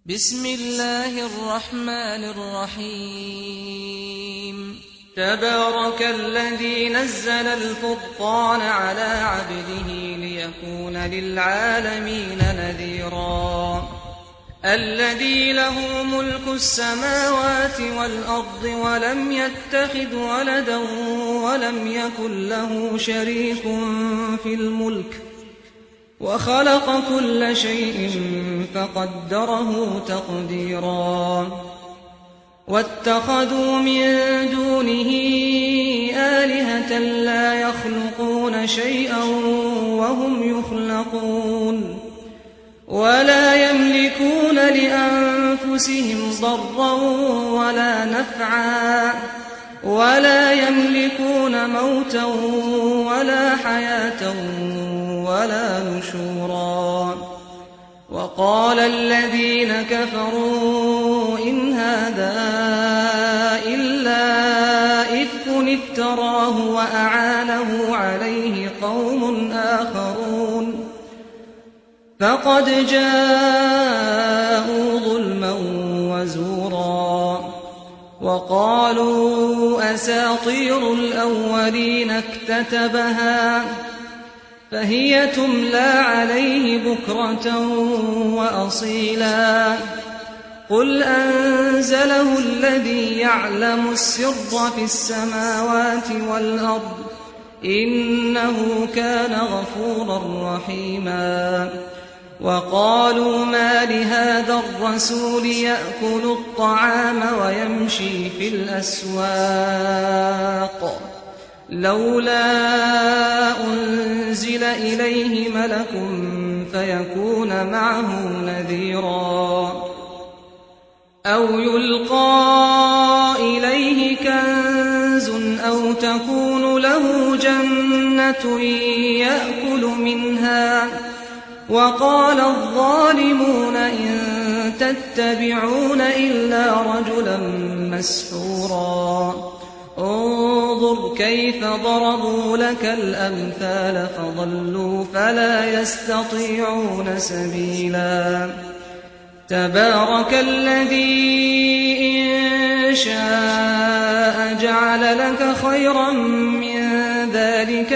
بسم الله الرحمن الرحيم تبارك الذي نزل الفرقان على عبده ليكون للعالمين نذيرا الذي له ملك السماوات والأرض ولم يتخذ ولدا ولم يكن له شريك في الملك وخلق كل شيء فقدره تقديرا واتخذوا من دونه آلهة لا يخلقون شيئا وهم يخلقون ولا يملكون لأنفسهم ضرا ولا نفعا ولا يملكون موتا ولا حياة ولا نشورا وقال الذين كفروا إن هذا إلا إفك افتراه وأعانه عليه قوم آخرون فقد جاءوا ظلما وزورا وقالوا أساطير الأولين اكتتبها فهي تملى عليه بكرة وأصيلا قل أنزله الذي يعلم السر في السماوات والأرض إنه كان غفورا رحيما وقالوا ما لهذا الرسول يأكل الطعام ويمشي في الأسواق لولا أنزل إليه ملك فيكون معه نذيرا أو يلقى إليه كنز أو تكون له جنة يأكل منها وقال الظالمون إن تتبعون إلا رجلا مسحورا انظر كيف ضربوا لك الأمثال فضلوا فلا يستطيعون سبيلا تبارك الذي إن شاء جعل لك خيرا من ذلك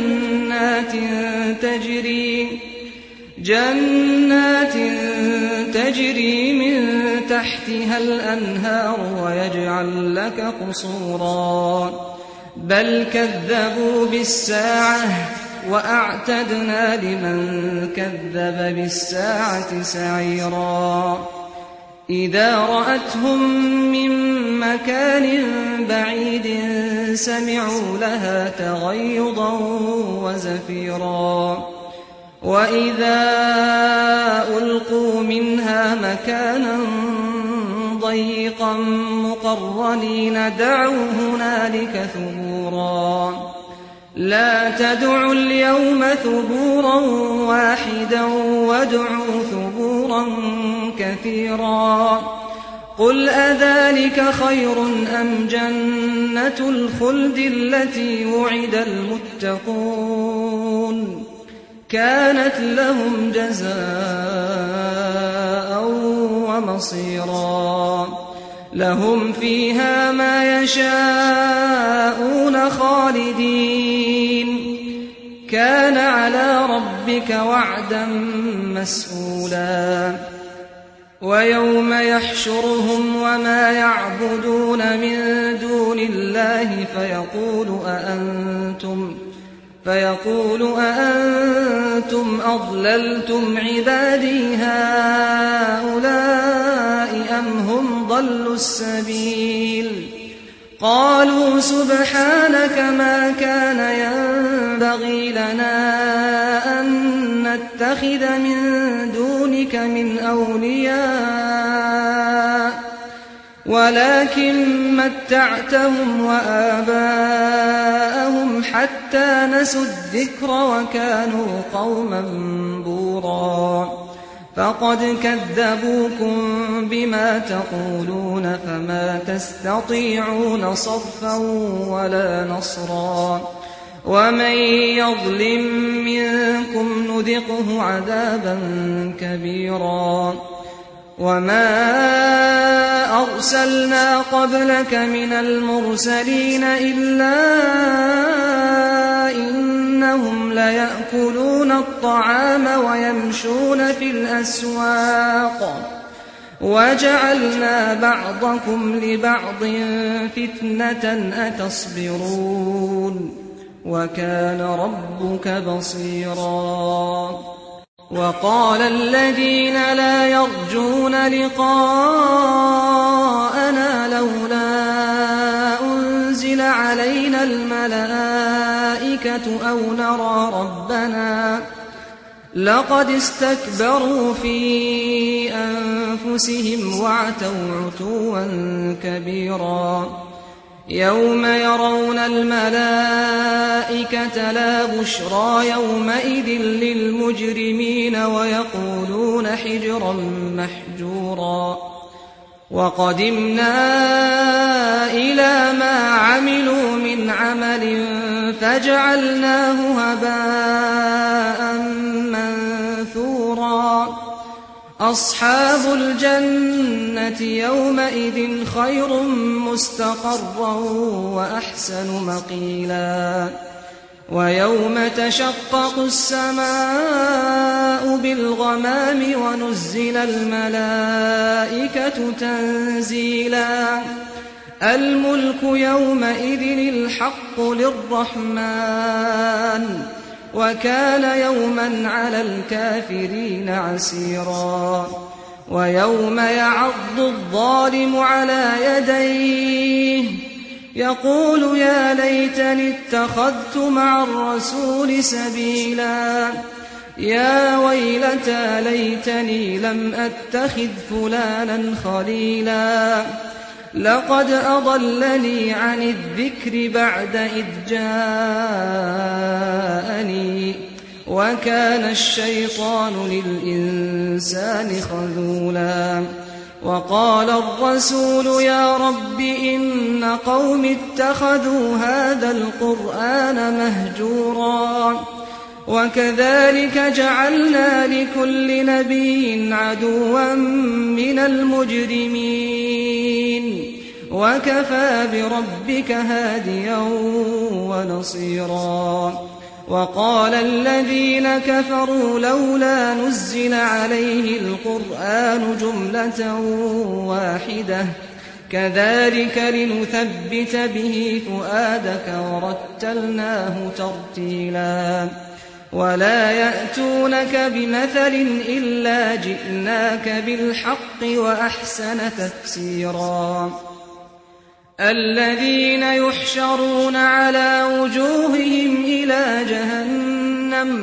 جنات تجري من تحتها الأنهار ويجعل لك قصورا بل كذبوا بالساعة وأعتدنا لمن كذب بالساعة سعيرا إذا رأتهم من مكان بعيد سمعوا لها تغيظا وزفيرا وإذا ألقوا منها مكانا ضيقا مقرنين دعوا هنالك ثبورا لا تدعوا اليوم ثبورا واحدا وادعوا ثبورا كثيرا قل أذلك خير أم جنة الخلد التي وعد المتقون كانت لهم جزاء ومصيرا لهم فيها ما يشاءون خالدين كان على ربك وعدا مسئولا ويوم يحشرهم وما يعبدون من دون الله فيقول أأنتم أضللتم عبادي هؤلاء أم هم ضلوا السبيل قالوا سبحانك ما كان ينبغي لنا أن نتخذ من دونك من أولياء ولكن متعتهم وآباءهم حتى نسوا الذكر وكانوا قوما بورا فقد كذبوكم بما تقولون فما تستطيعون صرفا ولا نصرا ومن يظلم منكم نذقه عذابا كبيرا وما أرسلنا قبلك من المرسلين إلا إنهم ليأكلون الطعام ويمشون في الأسواق وجعلنا بعضكم لبعض فتنة أتصبرون وكان ربك بصيرا وقال الذين لا يرجون لقاءنا لولا أنزل علينا الملائكة أو نرى ربنا لقد استكبروا في أنفسهم وعتوا عتوا كبيرا يوم يرون الملائكة لا بشرى يومئذ للمجرمين ويقولون حجرا محجورا وقدمنا إلى ما عملوا من عمل فجعلناه هباء منثورا أصحاب الجنة يومئذ خير مستقرا وأحسن مقيلا ويوم تشقق السماء بالغمام ونزل الملائكة تنزيلا الملك يومئذ الحق للرحمن وكان يوما على الكافرين عسيرا ويوم يعض الظالم على يديه يقول يا ليتني اتخذت مع الرسول سبيلا يا ويلتى ليتني لم أتخذ فلانا خليلا لقد أضلني عن الذكر بعد إذ جاءني وكان الشيطان للإنسان خذولا وقال الرسول يا رب إن قوم اتخذوا هذا القرآن مهجورا وكذلك جعلنا لكل نبي عدوا من المجرمين وكفى بربك هاديا ونصيرا وقال الذين كفروا لولا نزل عليه القرآن جملة واحدة كذلك لنثبت به فؤادك ورتلناه ترتيلا ولا يأتونك بمثل إلا جئناك بالحق وأحسن تفسيرا الذين يحشرون على وجوههم إلى جهنم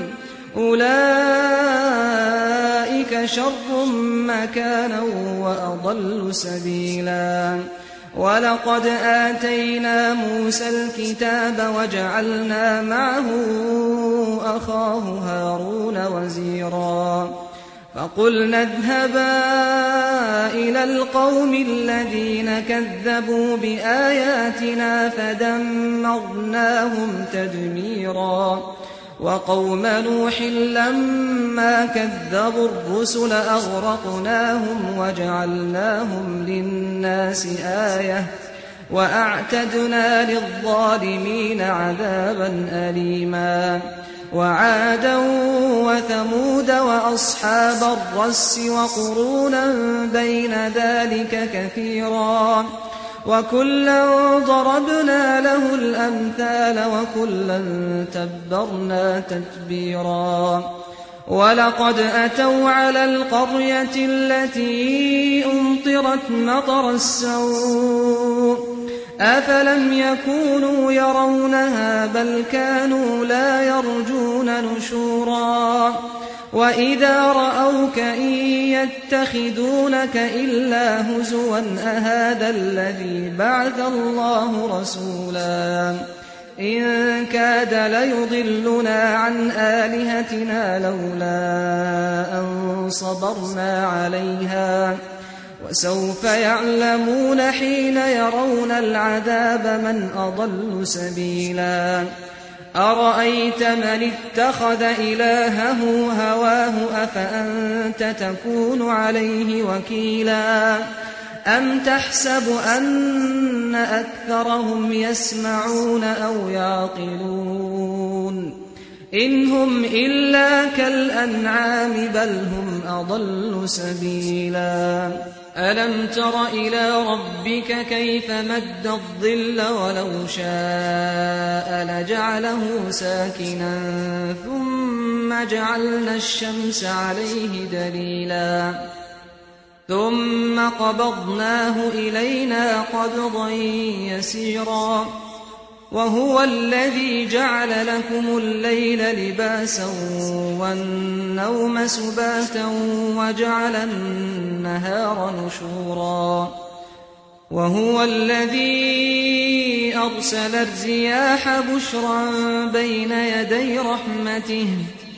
أولئك شر مكانا وأضل سبيلا ولقد آتينا موسى الكتاب وجعلنا معه أخاه هارون وزيرا فقلنا اذهبا إلى القوم الذين كذبوا بآياتنا فدمرناهم تدميرا وقوم نوح لما كذبوا الرسل أغرقناهم وجعلناهم للناس آية وأعتدنا للظالمين عذابا أليما وعادا وثمود وأصحاب الرس وقرونا بين ذلك كثيرا وكلا ضربنا له الأمثال وكلا تبرنا تتبيرا ولقد أتوا على القرية التي أمطرت مطر السوء أفلم يكونوا يرونها بل كانوا لا يرجون نشورا وإذا رأوك إن يتخذونك إلا هزوا أهذا الذي بعث الله رسولا إن كاد ليضلنا عن آلهتنا لولا أن صبرنا عليها وسوف يعلمون حين يرون العذاب من أضل سبيلا أرأيت من اتخذ إلهه هواه أفأنت تكون عليه وكيلا أم تحسب أن أكثرهم يسمعون أو يعقلون إن هم إلا كالأنعام بل هم أضل سبيلا ألم تر إلى ربك كيف مد الظل ولو شاء لجعله ساكنا ثم جعلنا الشمس عليه دليلا ثم قبضناه إلينا قبضا يسيرا وهو الذي جعل لكم الليل لباسا والنوم سباتا وجعل النهار نشورا وهو الذي أرسل الرياح بشرا بين يدي رحمته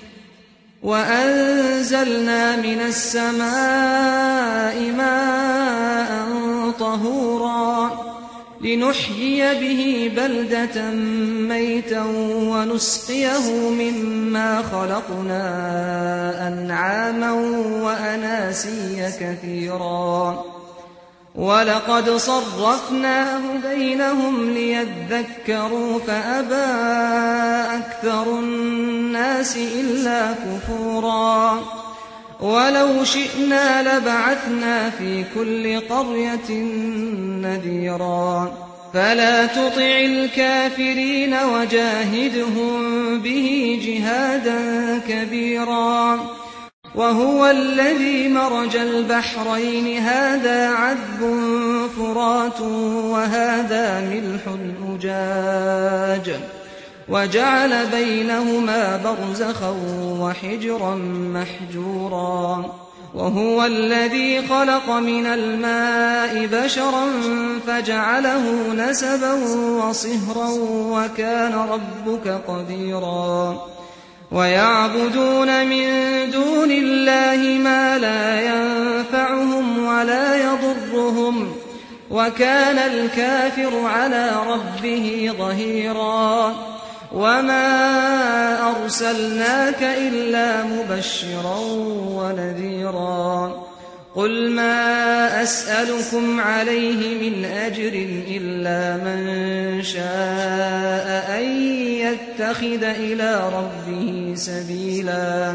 وأنزلنا من السماء ماء طهورا لنحيي به بلدة ميتا ونسقيه مما خلقنا أنعاما وأناسيا كثيرا ولقد صرفناه بينهم ليذكروا فأبى أكثر الناس إلا كفورا ولو شئنا لبعثنا في كل قرية نذيرا فلا تطع الكافرين وجاهدهم به جهادا كبيرا وهو الذي مرج البحرين هذا عذب فرات وهذا ملح أجاج وجعل بينهما برزخا وحجرا محجورا وهو الذي خلق من الماء بشرا فجعله نسبا وصهرا وكان ربك قديرا ويعبدون من دون الله ما لا ينفعهم ولا يضرهم وكان الكافر على ربه ظهيرا وما أرسلناك إلا مبشرا ونذيرا قل ما أسألكم عليه من أجر إلا من شاء أن يتخذ إلى ربه سبيلا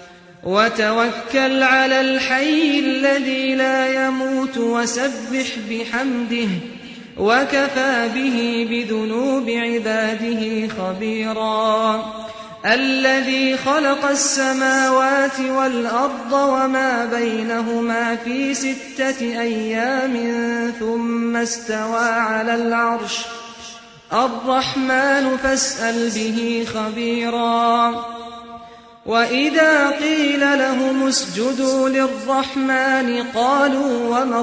وتوكل على الحي الذي لا يموت وسبح بحمده وكفى به بذنوب عباده خبيرا الذي خلق السماوات والأرض وما بينهما في 6 أيام ثم استوى على العرش الرحمن فاسأل به خبيرا وإذا قيل لهم اسجدوا للرحمن قالوا وما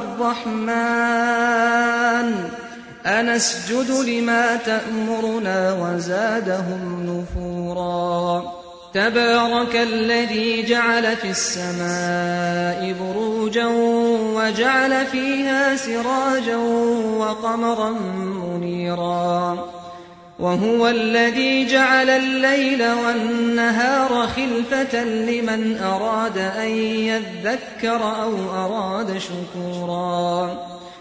الرحمن أنسجد لما تأمرنا وزادهم نفورا تبارك الذي جعل في السماء بروجا وجعل فيها سراجا وقمرا منيرا وهو الذي جعل الليل والنهار خلفة لمن أراد أن يذكر أو أراد شكورا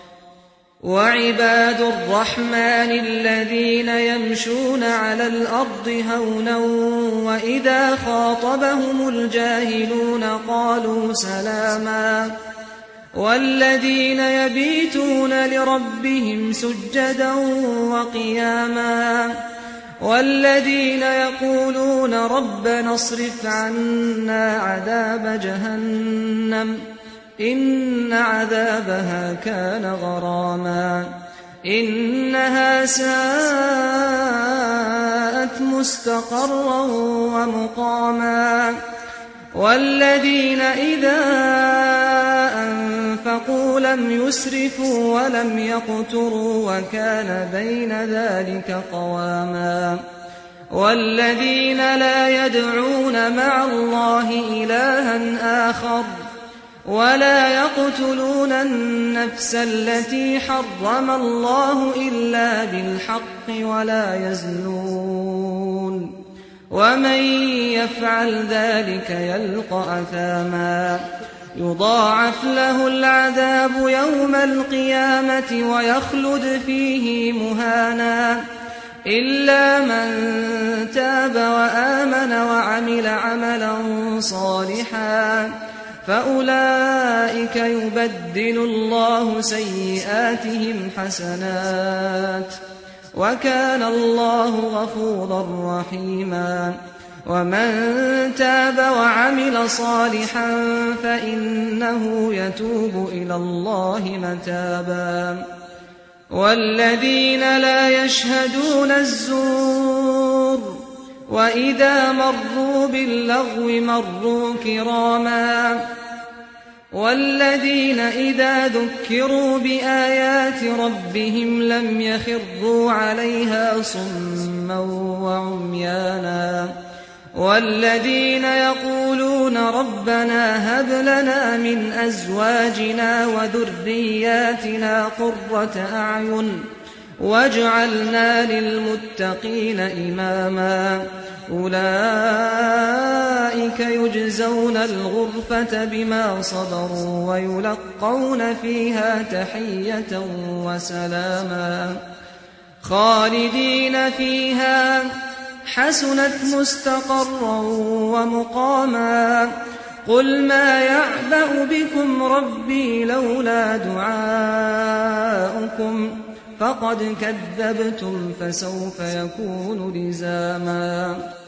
وعباد الرحمن الذين يمشون على الأرض هونا وإذا خاطبهم الجاهلون قالوا سلاما والذين يبيتون لربهم سجدا وقياما والذين يقولون ربنا اصرف عنا عذاب جهنم إن عذابها كان غراما إنها ساءت مستقرا ومقاما والذين إذا أنفقوا لم يسرفوا ولم يقتروا وكان بين ذلك قواما والذين لا يدعون مع الله إلها آخر ولا يقتلون النفس التي حرم الله إلا بالحق ولا يزنون ومن يفعل ذلك يلقى أثاما يضاعف له العذاب يوم القيامة ويخلد فيه مهانا إلا من تاب وآمن وعمل عملا صالحا فأولئك يبدل الله سيئاتهم حسنات وكان الله غفورا رحيما ومن تاب وعمل صالحا فإنه يتوب إلى الله متابا والذين لا يشهدون الزور وإذا مروا باللغو مروا كراما والذين إذا ذكروا بآيات ربهم لم يخروا عليها صما وعميانا والذين يقولون ربنا هب لنا من أزواجنا وذرياتنا قرة أعين واجعلنا للمتقين إماما أولئك يجزون الغرفة بما صبروا ويلقون فيها تحية وسلاما خالدين فيها حسنت مستقرا ومقاما قل ما يعبأ بكم ربي لولا دعاؤكم فقد كذبتم فسوف يكون لزاما